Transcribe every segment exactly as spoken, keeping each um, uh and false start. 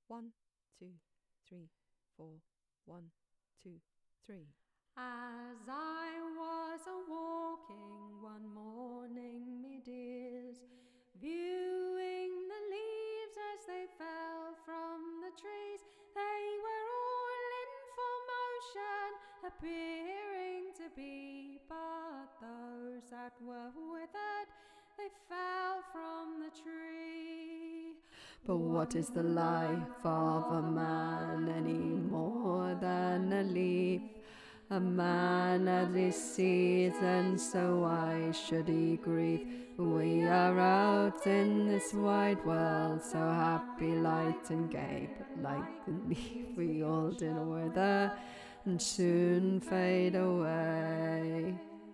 One, two, three, four. One, two, three. As I was a walking one morning, me dears, viewing the leaves as they fell from the trees, they were all in full motion, appearing to be, but those that were withered, they fell from the tree. But what is the life of a man any more than a leaf? A man has his season, so why should he grieve? We are out in this wide world, so happy, light and gay, but like the leaf we all did wither and soon fade away.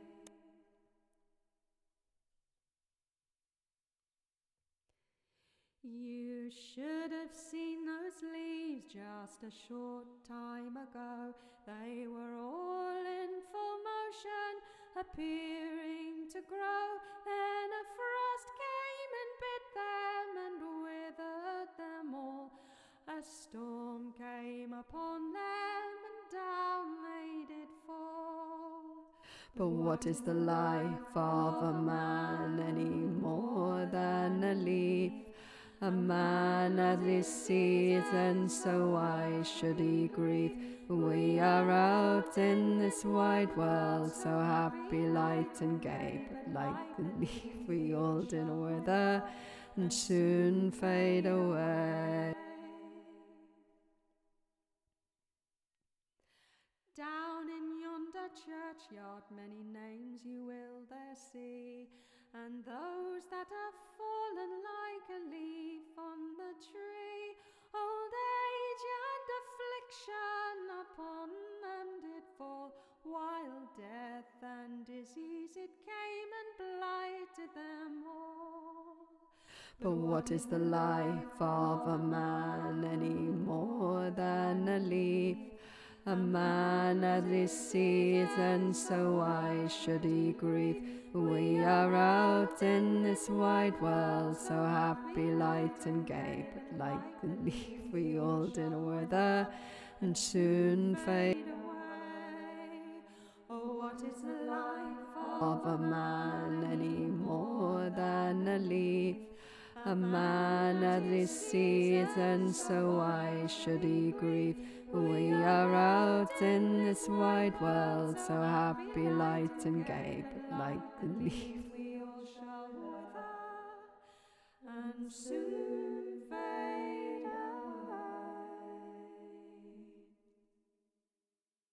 You should have seen those leaves just a short time ago. They were all in full motion, appearing to grow. Then a frost came and bit them and withered them all. A storm came upon them and down they did fall. But what is the life of a man any more than a leaf? A man has his season, so why should he grieve? We are out in this wide world, so happy, light and gay, but like the leaf we all did wither and soon fade away. Down in yonder churchyard many names you will there see, and those that have fallen like a leaf on the tree, old age and affliction upon them did fall, while death and disease it came and blighted them all. But what is the life of a man any more than a leaf? A man has his season, so why should he grieve? We are out in this wide world, so happy, light and gay, but like the leaf we all did wither and soon fade away. Oh, what is the life of a man any more than a leaf? A man has his season, so why should he grieve? We are out in this wide world, so happy, light and gay, but like the leaf we all shall wither and soon